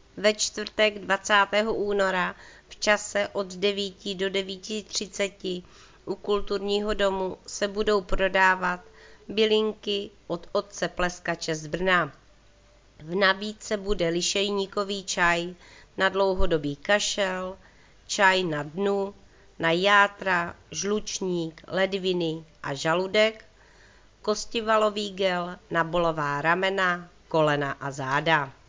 Ve čtvrtek 20. února v čase od 9 do 9:30 u kulturního domu se budou prodávat bylinky od otce Pleskače z Brna. V nabídce bude lišejníkový čaj na dlouhodobý kašel, čaj na dnu, na játra, žlučník, ledviny a žaludek, kostivalový gel na bolová ramena, kolena a záda.